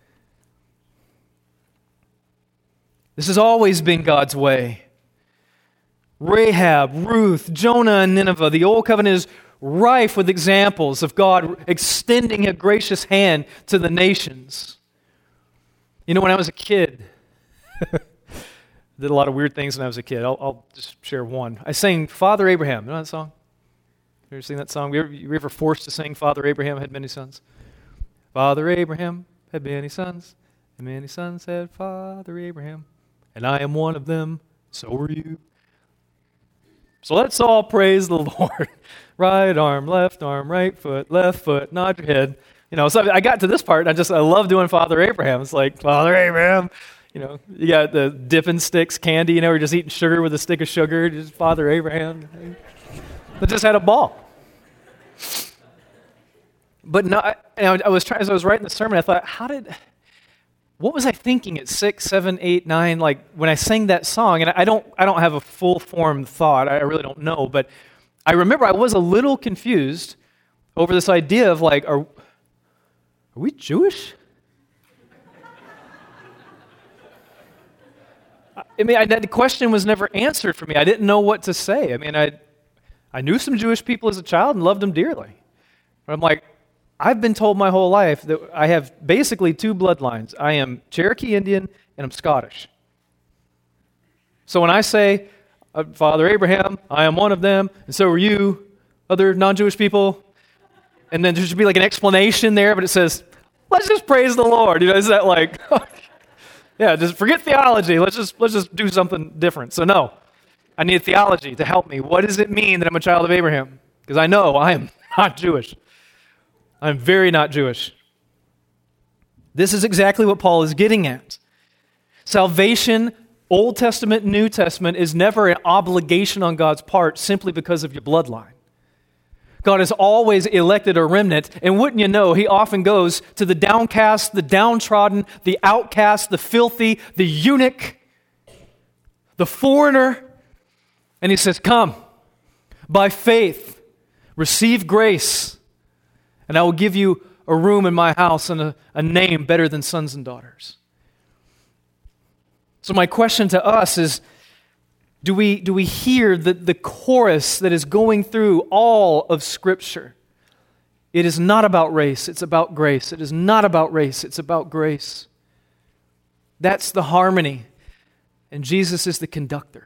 This has always been God's way. Rahab, Ruth, Jonah, and Nineveh. The Old Covenant is rife with examples of God extending a gracious hand to the nations. You know, when I was a kid, did a lot of weird things when I was a kid. I'll, I'll just share one. I sang Father Abraham. You know that song? You ever sing that song? Were you, ever, you ever forced to sing Father Abraham had many sons? Father Abraham had many sons, and many sons had Father Abraham, and I am one of them, so are you. So let's all praise the Lord. Right arm, left arm, right foot, left foot, nod your head. You know, so I got to this part, and I just, I love doing Father Abraham. It's like, Father Abraham. You know, you got the dipping sticks candy, you know, we're just eating sugar with a stick of sugar, just Father Abraham. I just had a ball. But no, I, I was trying, as I was writing the sermon, I thought, how did, what was I thinking at six, seven, eight, nine, like when I sang that song? And I don't, I don't have a full formed thought. I really don't know. But I remember I was a little confused over this idea of like, are, are we Jewish? I mean, I, the question was never answered for me. I didn't know what to say. I mean, I I knew some Jewish people as a child and loved them dearly. But I'm like, I've been told my whole life that I have basically two bloodlines. I am Cherokee Indian and I'm Scottish. So when I say, uh, Father Abraham, I am one of them, and so are you, other non-Jewish people, and then there should be like an explanation there, but it says, let's just praise the Lord. You know, is that like... Yeah, just forget theology. Let's just let's just do something different. So no, I need theology to help me. What does it mean that I'm a child of Abraham? Because I know I am not Jewish. I'm very not Jewish. This is exactly what Paul is getting at. Salvation, Old Testament, New Testament, is never an obligation on God's part simply because of your bloodline. God has always elected a remnant, and wouldn't you know, he often goes to the downcast, the downtrodden, the outcast, the filthy, the eunuch, the foreigner, and he says, come, by faith, receive grace, and I will give you a room in my house and a, a name better than sons and daughters. So my question to us is, Do we, do we hear the, the chorus that is going through all of Scripture? It is not about race, it's about grace. It is not about race, it's about grace. That's the harmony. And Jesus is the conductor.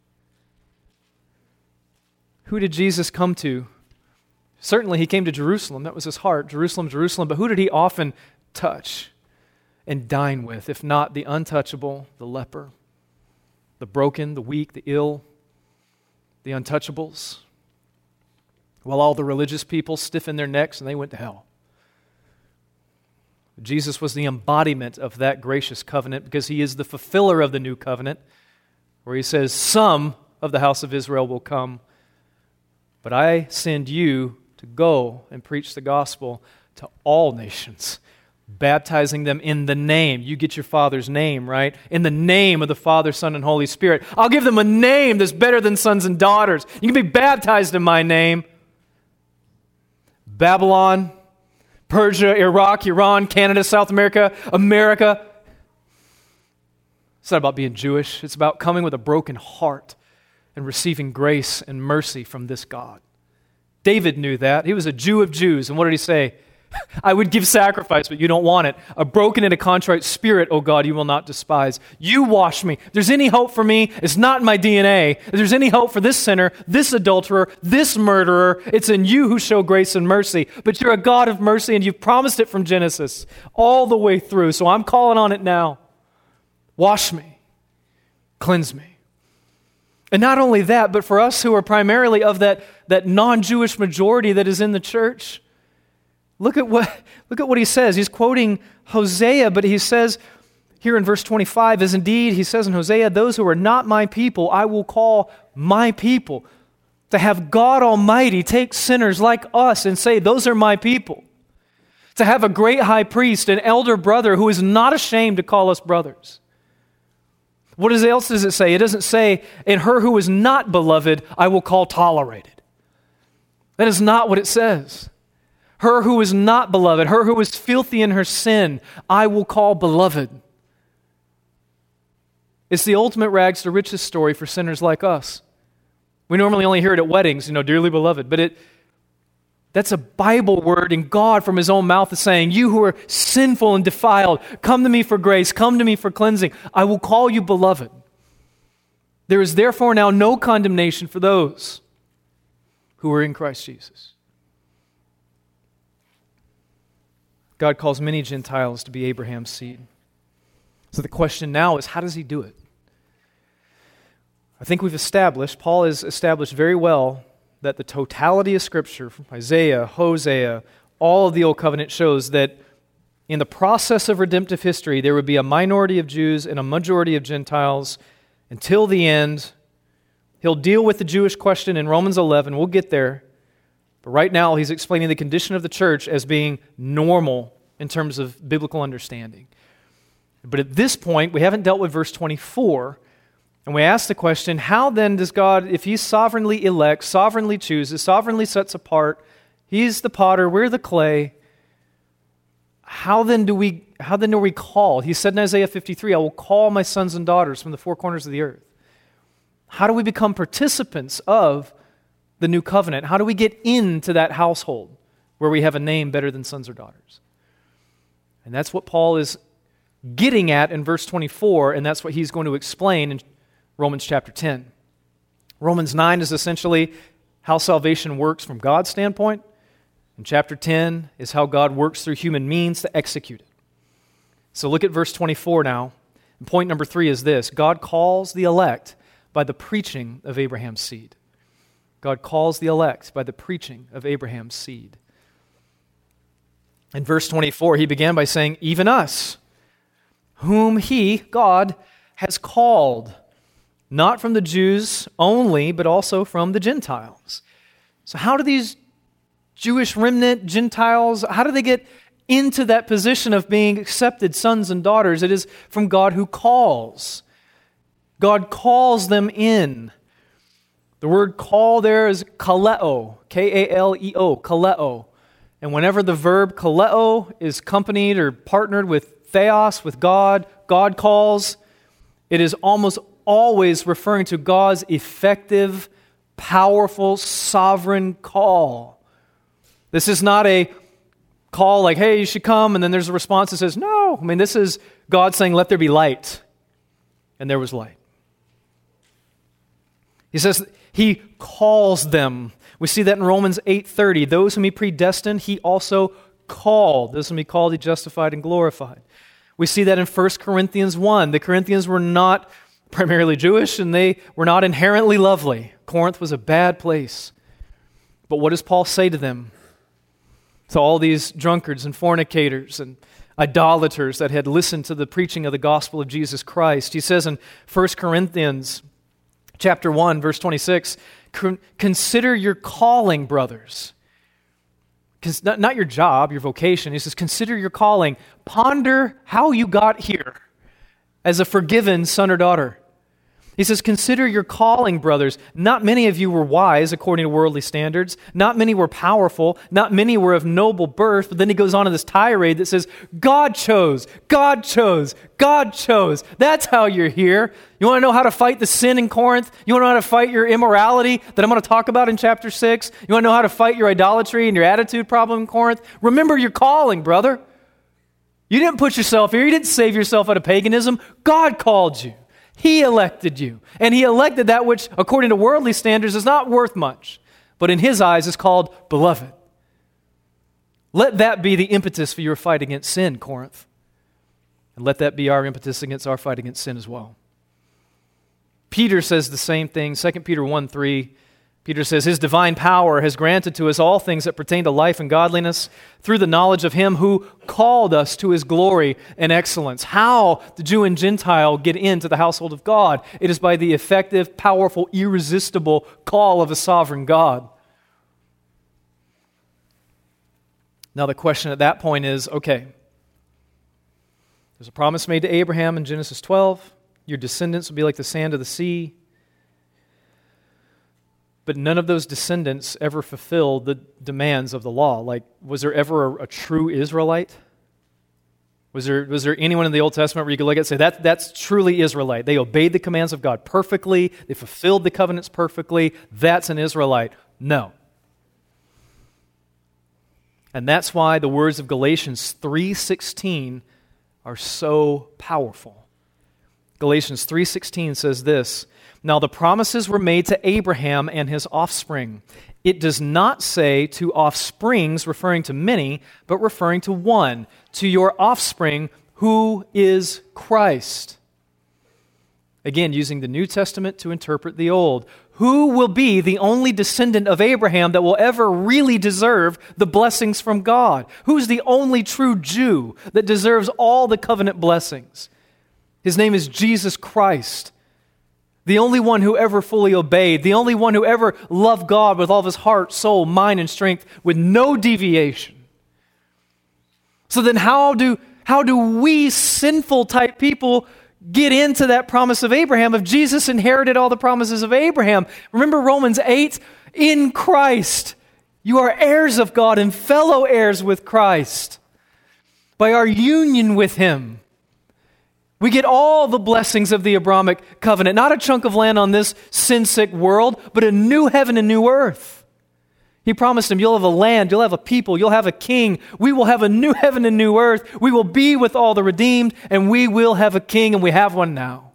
Who did Jesus come to? Certainly he came to Jerusalem. That was his heart. Jerusalem, Jerusalem. But who did he often touch and dine with, if not the untouchable, the leper? The broken, the weak, the ill, the untouchables, while all the religious people stiffened their necks and they went to hell. Jesus was the embodiment of that gracious covenant because he is the fulfiller of the new covenant, where he says, some of the house of Israel will come, but I send you to go and preach the gospel to all nations, baptizing them in the name. You get your Father's name, right? In the name of the Father, Son, and Holy Spirit. I'll give them a name that's better than sons and daughters. You can be baptized in my name. Babylon, Persia, Iraq, Iran, Canada, South America, America. It's not about being Jewish. It's about coming with a broken heart and receiving grace and mercy from this God. David knew that. He was a Jew of Jews. And what did he say? I would give sacrifice, but you don't want it. A broken and a contrite spirit, O God, you will not despise. You wash me. If there's any hope for me, it's not in my D N A. If there's any hope for this sinner, this adulterer, this murderer, it's in you who show grace and mercy. But you're a God of mercy, and you've promised it from Genesis all the way through. So I'm calling on it now. Wash me. Cleanse me. And not only that, but for us who are primarily of that, that non-Jewish majority that is in the church, Look at what look at what he says. He's quoting Hosea, but he says here in verse twenty-five, as indeed he says in Hosea, those who are not my people, I will call my people. To have God Almighty take sinners like us and say, those are my people. To have a great high priest, an elder brother who is not ashamed to call us brothers. What else does it say? It doesn't say, in her who is not beloved, I will call tolerated. That is not what it says. Her who is not beloved, her who is filthy in her sin, I will call beloved. It's the ultimate rags to riches story for sinners like us. We normally only hear it at weddings, you know, dearly beloved, but it that's a Bible word, and God from his own mouth is saying, you who are sinful and defiled, come to me for grace, come to me for cleansing. I will call you beloved. There is therefore now no condemnation for those who are in Christ Jesus. God calls many Gentiles to be Abraham's seed. So the question now is, how does he do it? I think we've established, Paul has established very well, that the totality of Scripture, from Isaiah, Hosea, all of the Old Covenant shows that in the process of redemptive history, there would be a minority of Jews and a majority of Gentiles until the end. He'll deal with the Jewish question in Romans eleven. We'll get there. But right now, he's explaining the condition of the church as being normal in terms of biblical understanding. But at this point, we haven't dealt with verse twenty-four, and we ask the question, how then does God, if he sovereignly elects, sovereignly chooses, sovereignly sets apart He's the potter, we're the clay. How then do we how then do we call? He said in Isaiah fifty-three, I will call my sons and daughters from the four corners of the earth. How do we become participants of the new covenant? How do we get into that household where we have a name better than sons or daughters? And that's what Paul is getting at in verse twenty-four, and that's what he's going to explain in Romans chapter ten. Romans nine is essentially how salvation works from God's standpoint, and chapter ten is how God works through human means to execute it. So look at verse twenty-four now. And point number three is this: God calls the elect by the preaching of Abraham's seed. God calls the elect by the preaching of Abraham's seed. In verse twenty-four, he began by saying, even us, whom he, God, has called, not from the Jews only, but also from the Gentiles. So how do these Jewish remnant Gentiles, how do they get into that position of being accepted sons and daughters? It is from God who calls. God calls them in. The word call there is kaleo, K A L E O, kaleo. And whenever the verb kaleo is accompanied or partnered with theos, with God, God calls, it is almost always referring to God's effective, powerful, sovereign call. This is not a call like, hey, you should come, and then there's a response that says, no. I mean, this is God saying, let there be light. And there was light. He says he calls them. We see that in Romans eight thirty. Those whom he predestined, he also called. Those whom he called, he justified and glorified. We see that in First Corinthians one. The Corinthians were not primarily Jewish, and they were not inherently lovely. Corinth was a bad place. But what does Paul say to them? To all these drunkards and fornicators and idolaters that had listened to the preaching of the gospel of Jesus Christ. He says in First Corinthians chapter one, verse twenty-six, consider your calling, brothers. Not, not your job, your vocation. He says, consider your calling. Ponder how you got here as a forgiven son or daughter. He says, consider your calling, brothers. Not many of you were wise according to worldly standards. Not many were powerful. Not many were of noble birth. But then he goes on in this tirade that says, God chose, God chose, God chose. That's how you're here. You want to know how to fight the sin in Corinth? You want to know how to fight your immorality that I'm going to talk about in chapter six? You want to know how to fight your idolatry and your attitude problem in Corinth? Remember your calling, brother. You didn't put yourself here. You didn't save yourself out of paganism. God called you. He elected you. And he elected that which, according to worldly standards, is not worth much, but in his eyes is called beloved. Let that be the impetus for your fight against sin, Corinth. And let that be our impetus against our fight against sin as well. Peter says the same thing, Second Peter one three. Peter says, his divine power has granted to us all things that pertain to life and godliness through the knowledge of him who called us to his glory and excellence. How the Jew and Gentile get into the household of God? It is by the effective, powerful, irresistible call of a sovereign God. Now the question at that point is, okay, there's a promise made to Abraham in Genesis twelve. Your descendants will be like the sand of the sea. But none of those descendants ever fulfilled the demands of the law. Like, was there ever a, a true Israelite? Was there, was there anyone in the Old Testament where you could look at and say, that, that's truly Israelite? They obeyed the commands of God perfectly. They fulfilled the covenants perfectly. That's an Israelite. No. And that's why the words of Galatians three sixteen are so powerful. Galatians three sixteen says this, now the promises were made to Abraham and his offspring. It does not say to offsprings, referring to many, but referring to one, to your offspring, who is Christ. Again, using the New Testament to interpret the Old. Who will be the only descendant of Abraham that will ever really deserve the blessings from God? Who's the only true Jew that deserves all the covenant blessings? His name is Jesus Christ. The only one who ever fully obeyed, the only one who ever loved God with all of his heart, soul, mind, and strength with no deviation. So then how do, how do we sinful type people get into that promise of Abraham if Jesus inherited all the promises of Abraham? Remember Romans eight? In Christ You are heirs of God and fellow heirs with Christ. By our union with Him, we get all the blessings of the Abrahamic covenant. Not a chunk of land on this sin-sick world, but a new heaven and new earth. He promised him, you'll have a land, you'll have a people, you'll have a king. We will have a new heaven and new earth. We will be with all the redeemed, and we will have a king, and we have one now.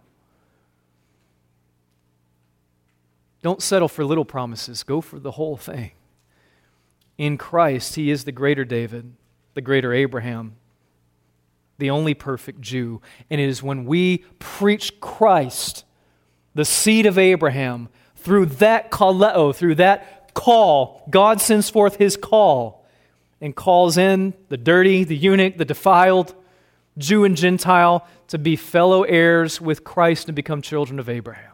Don't settle for little promises. Go for the whole thing. In Christ, He is the greater David, the greater Abraham, the only perfect Jew. And it is when we preach Christ, the seed of Abraham, through that kaleo, through that call, God sends forth His call and calls in the dirty, the eunuch, the defiled, Jew and Gentile, to be fellow heirs with Christ and become children of Abraham.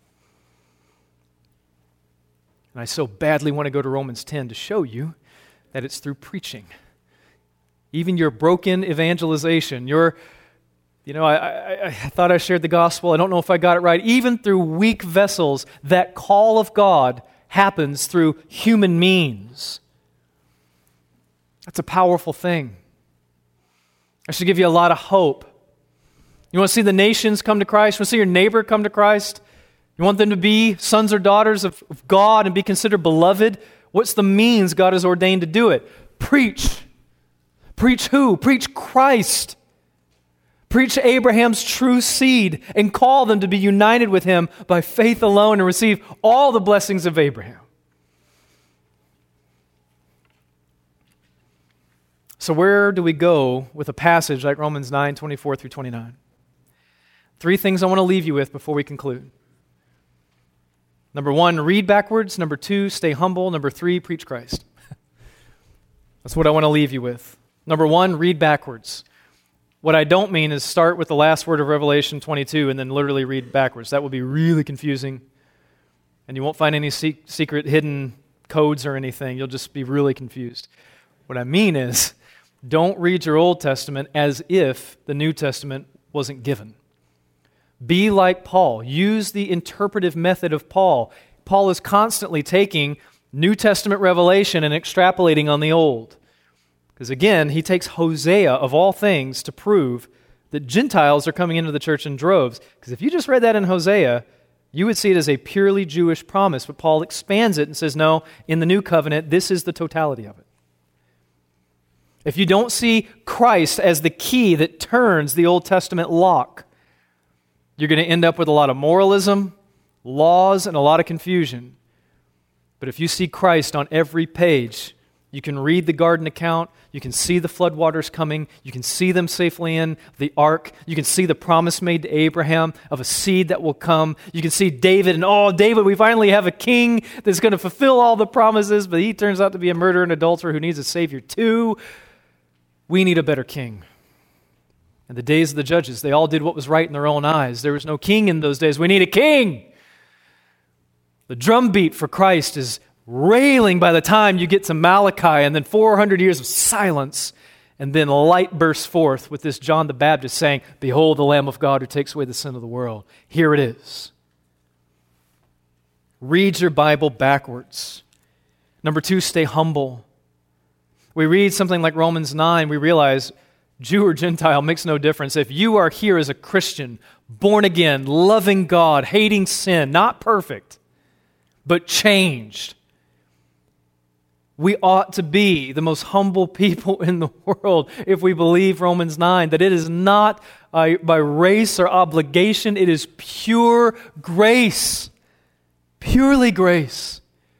And I so badly want to go to Romans ten to show you that it's through preaching. Even your broken evangelization, your, you know, I, I, I thought I shared the gospel. I don't know if I got it right. Even through weak vessels, that call of God happens through human means. That's a powerful thing. I should give you a lot of hope. You want to see the nations come to Christ? You want to see your neighbor come to Christ? You want them to be sons or daughters of, of God and be considered beloved? What's the means God has ordained to do it? Preach. Preach who? Preach Christ. Preach Abraham's true seed and call them to be united with Him by faith alone and receive all the blessings of Abraham. So where do we go with a passage like Romans nine, twenty-four through twenty-nine? Three things I want to leave you with before we conclude. Number one, read backwards. Number two, stay humble. Number three, preach Christ. That's what I want to leave you with. Number one, read backwards. What I don't mean is start with the last word of Revelation twenty-two and then literally read backwards. That would be really confusing. And you won't find any se- secret hidden codes or anything. You'll just be really confused. What I mean is, don't read your Old Testament as if the New Testament wasn't given. Be like Paul. Use the interpretive method of Paul. Paul is constantly taking New Testament revelation and extrapolating on the Old. Because again, he takes Hosea, of all things, to prove that Gentiles are coming into the church in droves. Because if you just read that in Hosea, you would see it as a purely Jewish promise. But Paul expands it and says, no, in the new covenant, this is the totality of it. If you don't see Christ as the key that turns the Old Testament lock, you're going to end up with a lot of moralism, laws, and a lot of confusion. But if you see Christ on every page, you can read the garden account, you can see the floodwaters coming, you can see them safely in the ark, you can see the promise made to Abraham of a seed that will come, you can see David, and oh, David, we finally have a king that's going to fulfill all the promises, but he turns out to be a murderer and adulterer who needs a savior too. We need a better king. In the days of the judges, they all did what was right in their own eyes. There was no king in those days. We need a king. The drumbeat for Christ is railing by the time you get to Malachi, and then four hundred years of silence, and then light bursts forth with this John the Baptist saying, behold the Lamb of God who takes away the sin of the world. Here it is. Read your Bible backwards. Number two, stay humble. We read something like Romans nine, we realize Jew or Gentile makes no difference. If you are here as a Christian, born again, loving God, hating sin, not perfect, but changed, we ought to be the most humble people in the world if we believe Romans nine, that it is not uh, by race or obligation, it is pure grace, purely grace.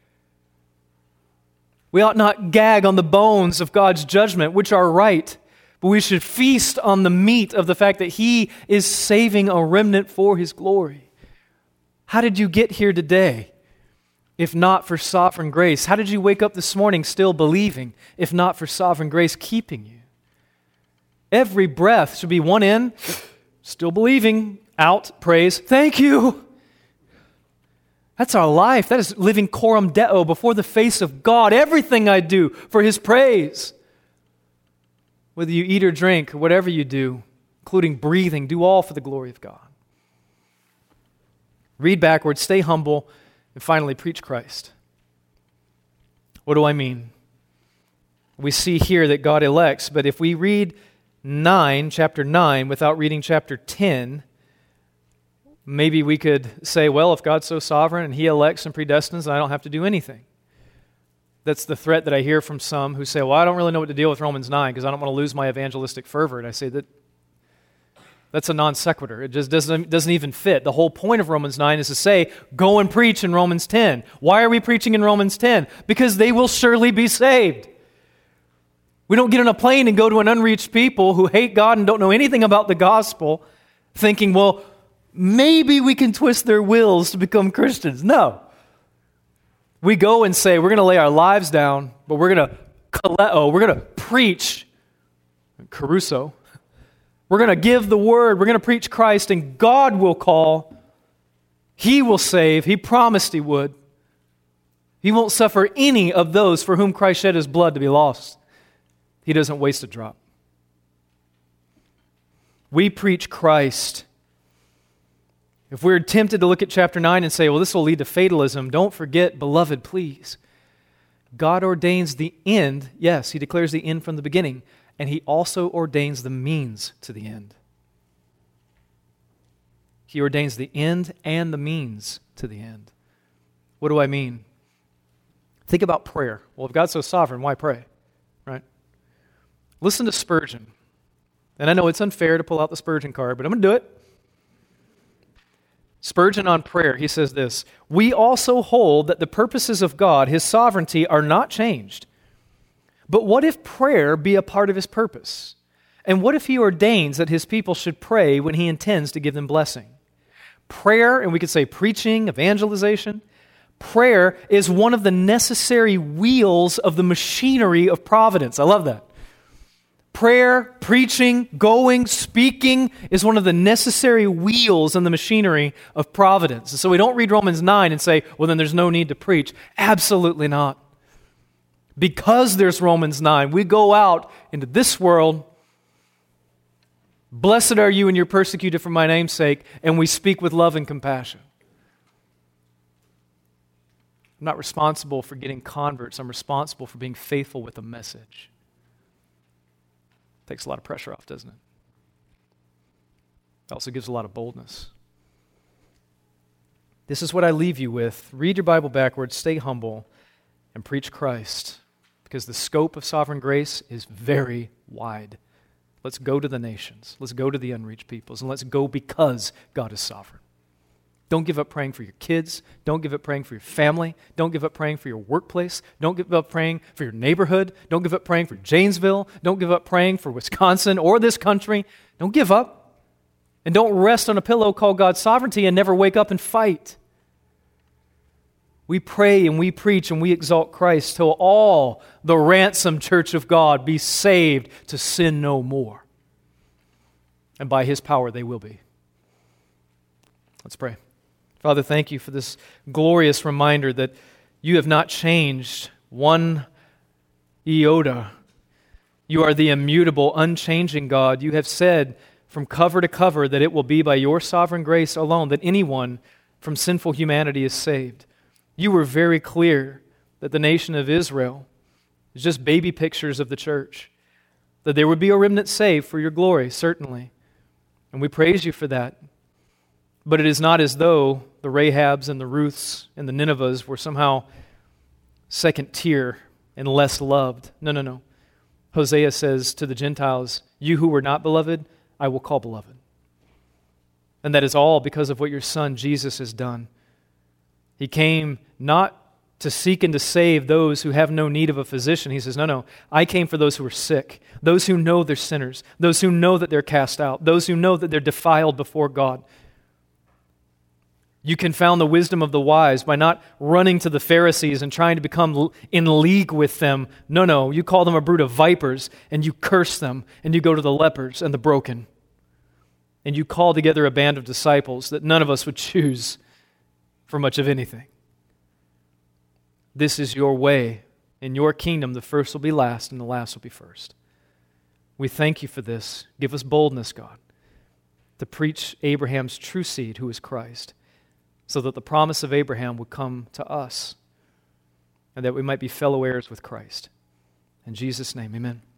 We ought not gag on the bones of God's judgment, which are right, but we should feast on the meat of the fact that He is saving a remnant for His glory. How did you get here today, if not for sovereign grace? How did you wake up this morning still believing, if not for sovereign grace keeping you? Every breath should be one in, still believing, out, praise, thank you. That's our life. That is living coram Deo before the face of God. Everything I do for His praise. Whether you eat or drink, or whatever you do, including breathing, do all for the glory of God. Read backwards, stay humble, and finally preach Christ. What do I mean? We see here that God elects, but if we read nine, chapter nine, without reading chapter ten, maybe we could say, well, if God's so sovereign and He elects and predestines, then I don't have to do anything. That's the threat that I hear from some who say, well, I don't really know what to deal with Romans nine because I don't want to lose my evangelistic fervor. And I say that that's a non sequitur. It just doesn't, doesn't even fit. The whole point of Romans nine is to say, go and preach in Romans ten. Why are we preaching in Romans ten? Because they will surely be saved. We don't get on a plane and go to an unreached people who hate God and don't know anything about the gospel thinking, well, maybe we can twist their wills to become Christians. No. We go and say, we're going to lay our lives down, but we're going to kaleo, we're going to preach, caruso. We're going to give the word, we're going to preach Christ, and God will call. He will save. He promised He would. He won't suffer any of those for whom Christ shed His blood to be lost. He doesn't waste a drop. We preach Christ. If we're tempted to look at chapter nine and say, well, this will lead to fatalism, don't forget, beloved, please, God ordains the end. Yes, He declares the end from the beginning, and He also ordains the means to the end. He ordains the end and the means to the end. What do I mean? Think about prayer. Well, if God's so sovereign, why pray? Right? Listen to Spurgeon. And I know it's unfair to pull out the Spurgeon card, but I'm going to do it. Spurgeon on prayer, he says this, we also hold that the purposes of God, His sovereignty, are not changed. But what if prayer be a part of His purpose? And what if He ordains that His people should pray when He intends to give them blessing? Prayer, and we could say preaching, evangelization, prayer is one of the necessary wheels of the machinery of providence. I love that. Prayer, preaching, going, speaking is one of the necessary wheels in the machinery of providence. And so we don't read Romans nine and say, well, then there's no need to preach. Absolutely not. Because there's Romans nine, we go out into this world. Blessed are you when you're persecuted for my name's sake, and we speak with love and compassion. I'm not responsible for getting converts. I'm responsible for being faithful with the message. Takes a lot of pressure off, doesn't it? It also gives a lot of boldness. This is what I leave you with. Read your Bible backwards, stay humble, and preach Christ, because the scope of sovereign grace is very wide. Let's go to the nations. Let's go to the unreached peoples, and let's go because God is sovereign. Don't give up praying for your kids. Don't give up praying for your family. Don't give up praying for your workplace. Don't give up praying for your neighborhood. Don't give up praying for Janesville. Don't give up praying for Wisconsin or this country. Don't give up. And don't rest on a pillow called God's sovereignty and never wake up and fight. We pray and we preach and we exalt Christ till all the ransomed church of God be saved to sin no more. And by His power they will be. Let's pray. Father, thank You for this glorious reminder that You have not changed one iota. You are the immutable, unchanging God. You have said from cover to cover that it will be by Your sovereign grace alone that anyone from sinful humanity is saved. You were very clear that the nation of Israel is just baby pictures of the church, that there would be a remnant saved for Your glory, certainly. And we praise You for that. But it is not as though the Rahabs and the Ruths and the Ninevehs were somehow second tier and less loved. No, no, no. Hosea says to the Gentiles, you who were not beloved, I will call beloved. And that is all because of what Your Son Jesus has done. He came not to seek and to save those who have no need of a physician. He says, no, no, I came for those who are sick, those who know they're sinners, those who know that they're cast out, those who know that they're defiled before God. You confound the wisdom of the wise by not running to the Pharisees and trying to become in league with them. No, no, you call them a brood of vipers, and you curse them, and you go to the lepers and the broken. And you call together a band of disciples that none of us would choose for much of anything. This is Your way. In Your kingdom, the first will be last, and the last will be first. We thank You for this. Give us boldness, God, to preach Abraham's true seed, who is Christ, so that the promise of Abraham would come to us. and that we might be fellow heirs with Christ. In Jesus' name, amen.